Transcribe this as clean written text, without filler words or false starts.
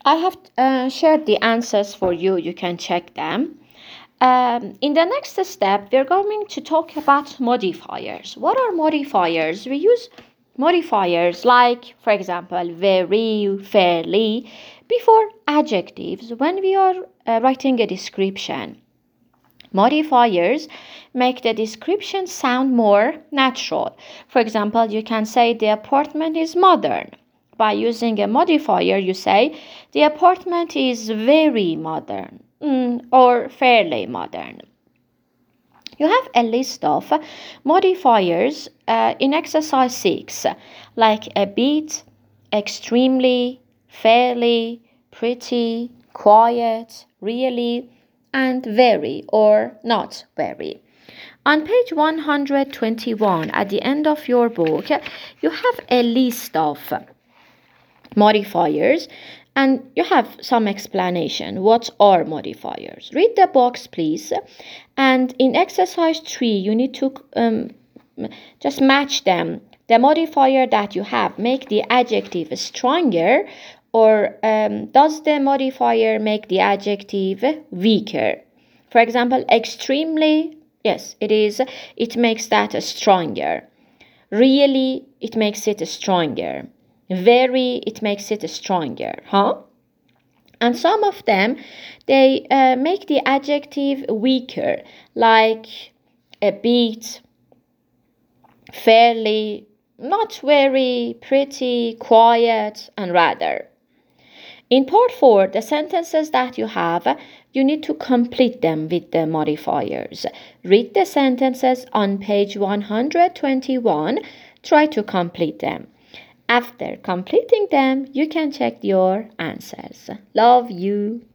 I have shared the answers for you. You can check them. In the next step, we're going to talk about modifiers. What are modifiers? We use modifiers like, for example, very, fairly, before adjectives when we are writing a description. Modifiers make the description sound more natural. For example, you can say the apartment is modern. By using a modifier, you say the apartment is very modern or fairly modern. You have a list of modifiers in exercise 6, like a bit, extremely, fairly, pretty, quiet, really, and very or not very. On page 121, at the end of your book, you have a list of modifiers and you have some explanation. What are modifiers? Read the box, please. And in exercise 3, you need to just match them. The modifier that you have, make the adjective stronger, or does the modifier make the adjective weaker? For example, extremely, yes, it is. It makes that stronger. Really, it makes it stronger. Very, it makes it stronger, huh? And some of them, they make the adjective weaker, like a bit, fairly, not very, pretty, quiet, and rather. In part 4, the sentences that you have, you need to complete them with the modifiers. Read the sentences on page 121. Try to complete them. After completing them, you can check your answers. Love you.